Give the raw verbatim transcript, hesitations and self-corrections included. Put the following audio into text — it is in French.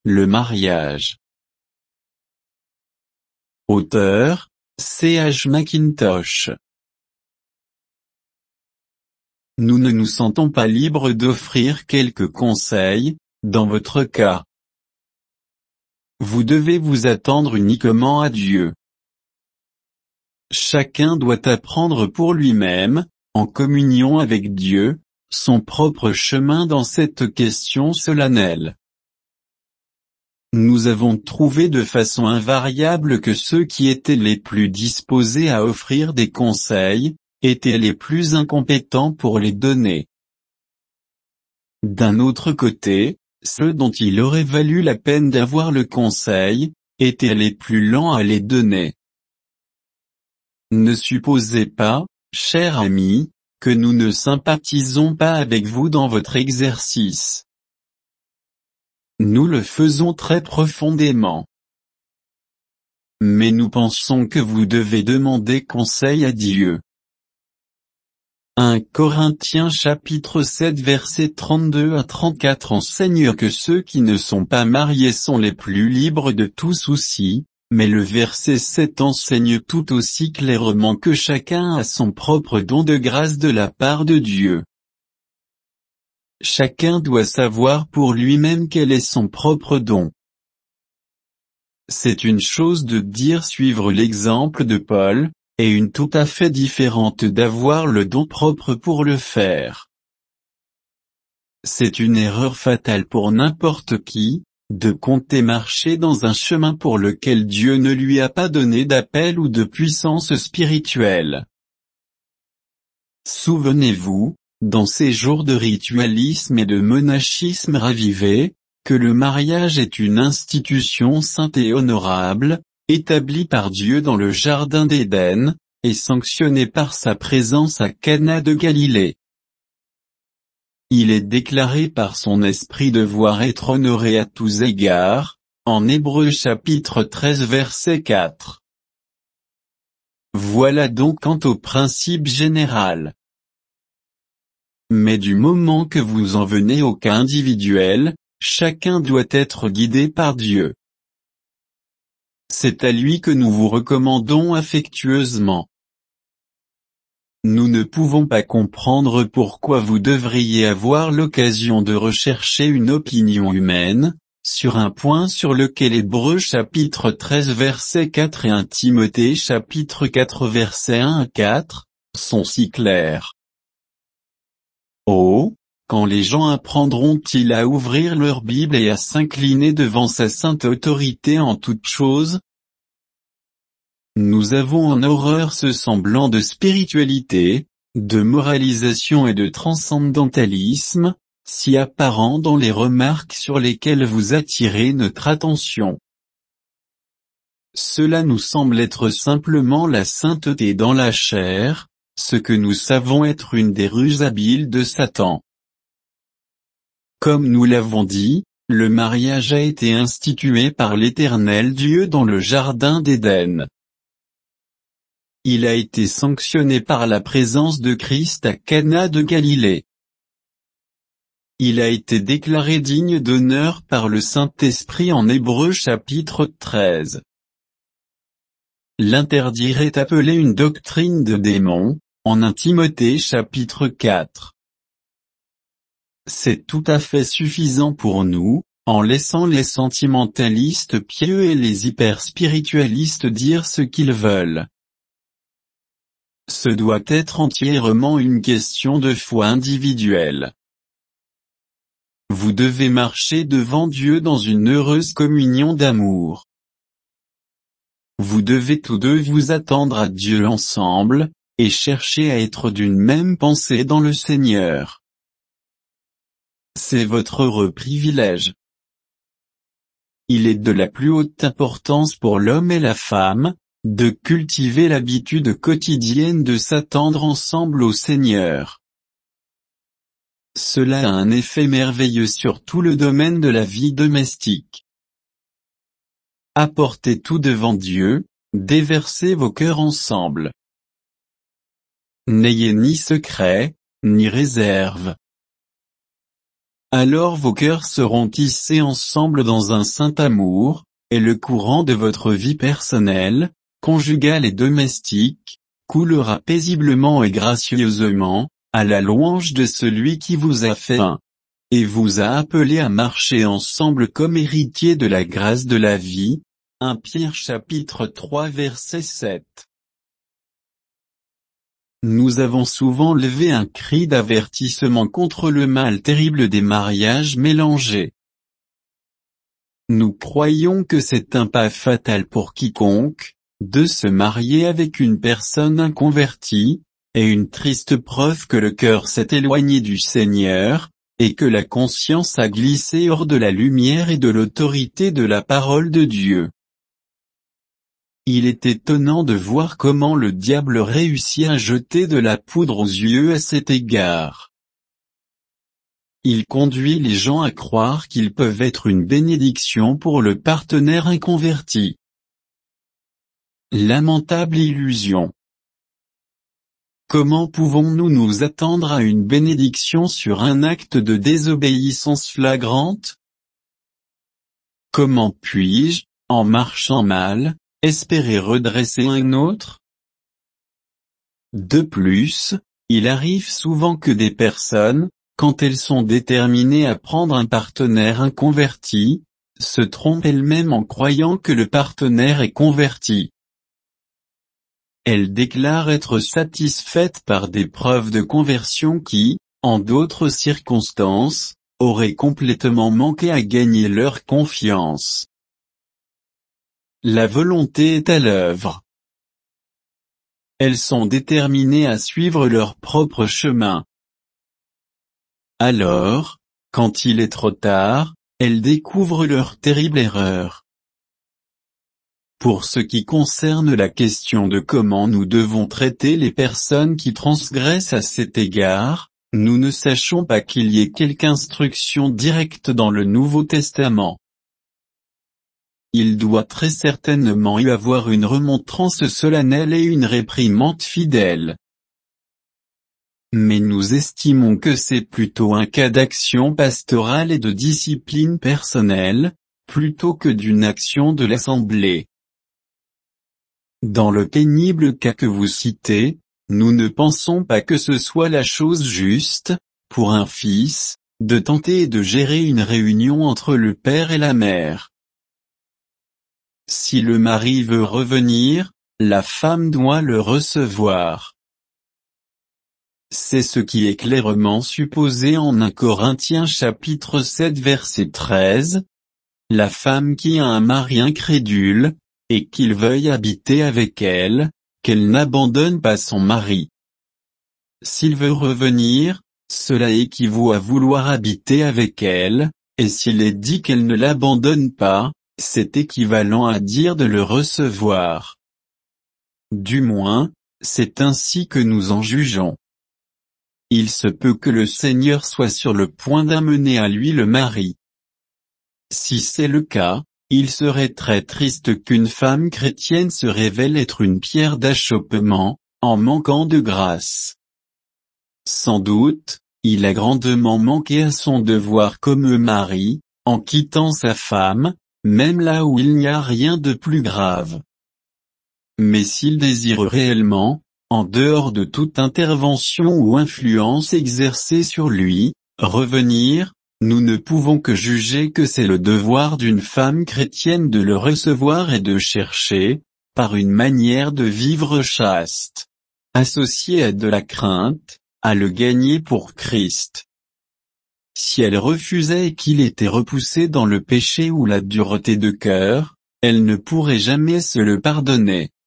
le mariage. Auteur, C H Mackintosh. Nous ne nous sentons pas libres d'offrir quelques conseils, dans votre cas. Vous devez vous attendre uniquement à Dieu. Chacun doit apprendre pour lui-même, en communion avec Dieu, son propre chemin dans cette question solennelle. Nous avons trouvé de façon invariable que ceux qui étaient les plus disposés à offrir des conseils, étaient les plus incompétents pour les donner. D'un autre côté, ceux dont il aurait valu la peine d'avoir le conseil, étaient les plus lents à les donner. Ne supposez pas, cher ami, que nous ne sympathisons pas avec vous dans votre exercice. Nous le faisons très profondément. Mais nous pensons que vous devez demander conseil à Dieu. un Corinthiens chapitre sept versets trente-deux à trente-quatre enseigne que ceux qui ne sont pas mariés sont les plus libres de tout souci, mais le verset sept enseigne tout aussi clairement que chacun a son propre don de grâce de la part de Dieu. Chacun doit savoir pour lui-même quel est son propre don. C'est une chose de dire suivre l'exemple de Paul, et une tout à fait différente d'avoir le don propre pour le faire. C'est une erreur fatale pour n'importe qui, de compter marcher dans un chemin pour lequel Dieu ne lui a pas donné d'appel ou de puissance spirituelle. Souvenez-vous, dans ces jours de ritualisme et de monachisme ravivé, que le mariage est une institution sainte et honorable, établie par Dieu dans le jardin d'Éden, et sanctionnée par sa présence à Cana de Galilée. Il est déclaré par son esprit devoir être honoré à tous égards, en Hébreux chapitre treize verset quatre. Voilà donc quant au principe général. Mais du moment que vous en venez au cas individuel, chacun doit être guidé par Dieu. C'est à lui que nous vous recommandons affectueusement. Nous ne pouvons pas comprendre pourquoi vous devriez avoir l'occasion de rechercher une opinion humaine, sur un point sur lequel Hébreux chapitre treize verset quatre et un Timothée chapitre quatre verset un à quatre, sont si clairs. Oh, quand les gens apprendront-ils à ouvrir leur Bible et à s'incliner devant sa sainte autorité en toutes choses? Nous avons en horreur ce semblant de spiritualité, de moralisation et de transcendantalisme, si apparent dans les remarques sur lesquelles vous attirez notre attention. Cela nous semble être simplement la sainteté dans la chair, ce que nous savons être une des ruses habiles de Satan. Comme nous l'avons dit, le mariage a été institué par l'Éternel Dieu dans le jardin d'Éden. Il a été sanctionné par la présence de Christ à Cana de Galilée. Il a été déclaré digne d'honneur par le Saint-Esprit en Hébreux chapitre treize. L'interdire est appelé une doctrine de démon, en un Timothée chapitre quatre. C'est tout à fait suffisant pour nous, en laissant les sentimentalistes pieux et les hyperspiritualistes dire ce qu'ils veulent. Ce doit être entièrement une question de foi individuelle. Vous devez marcher devant Dieu dans une heureuse communion d'amour. Vous devez tous deux vous attendre à Dieu ensemble, et chercher à être d'une même pensée dans le Seigneur. C'est votre heureux privilège. Il est de la plus haute importance pour l'homme et la femme, de cultiver l'habitude quotidienne de s'attendre ensemble au Seigneur. Cela a un effet merveilleux sur tout le domaine de la vie domestique. Apportez tout devant Dieu, déversez vos cœurs ensemble. N'ayez ni secret, ni réserve. alors vos cœurs seront tissés ensemble dans un saint amour, et le courant de votre vie personnelle, conjugale et domestique, coulera paisiblement et gracieusement, à la louange de celui qui vous a fait un, et vous a appelé à marcher ensemble comme héritiers de la grâce de la vie. premier Pierre chapitre trois verset sept. Nous avons souvent levé un cri d'avertissement contre le mal terrible des mariages mélangés. Nous croyons que c'est un pas fatal pour quiconque, de se marier avec une personne inconvertie, et une triste preuve que le cœur s'est éloigné du Seigneur, et que la conscience a glissé hors de la lumière et de l'autorité de la parole de Dieu. Il est étonnant de voir comment le diable réussit à jeter de la poudre aux yeux à cet égard. Il conduit les gens à croire qu'ils peuvent être une bénédiction pour le partenaire inconverti. Lamentable illusion. Comment pouvons-nous nous attendre à une bénédiction sur un acte de désobéissance flagrante? Comment puis-je, en marchant mal, espérer redresser un autre? De plus, il arrive souvent que des personnes, quand elles sont déterminées à prendre un partenaire inconverti, se trompent elles-mêmes en croyant que le partenaire est converti. Elles déclarent être satisfaites par des preuves de conversion qui, en d'autres circonstances, auraient complètement manqué à gagner leur confiance. La volonté est à l'œuvre. Elles sont déterminées à suivre leur propre chemin. Alors, quand il est trop tard, elles découvrent leur terrible erreur. Pour ce qui concerne la question de comment nous devons traiter les personnes qui transgressent à cet égard, nous ne sachons pas qu'il y ait quelque instruction directe dans le Nouveau Testament. Il doit très certainement y avoir une remontrance solennelle et une réprimande fidèle. Mais nous estimons que c'est plutôt un cas d'action pastorale et de discipline personnelle, plutôt que d'une action de l'Assemblée. Dans le pénible cas que vous citez, nous ne pensons pas que ce soit la chose juste, pour un fils, de tenter de gérer une réunion entre le père et la mère. Si le mari veut revenir, la femme doit le recevoir. C'est ce qui est clairement supposé en premier Corinthiens chapitre sept verset treize. La femme qui a un mari incrédule, et qu'il veuille habiter avec elle, qu'elle n'abandonne pas son mari. S'il veut revenir, cela équivaut à vouloir habiter avec elle, et s'il est dit qu'elle ne l'abandonne pas, c'est équivalent à dire de le recevoir. Du moins, c'est ainsi que nous en jugeons. Il se peut que le Seigneur soit sur le point d'amener à lui le mari. Si c'est le cas, il serait très triste qu'une femme chrétienne se révèle être une pierre d'achoppement, en manquant de grâce. Sans doute, il a grandement manqué à son devoir comme mari, en quittant sa femme, même là où il n'y a rien de plus grave. Mais s'il désire réellement, en dehors de toute intervention ou influence exercée sur lui, revenir, nous ne pouvons que juger que c'est le devoir d'une femme chrétienne de le recevoir et de chercher, par une manière de vivre chaste, associée à de la crainte, à le gagner pour Christ. Si elle refusait et qu'il était repoussé dans le péché ou la dureté de cœur, elle ne pourrait jamais se le pardonner.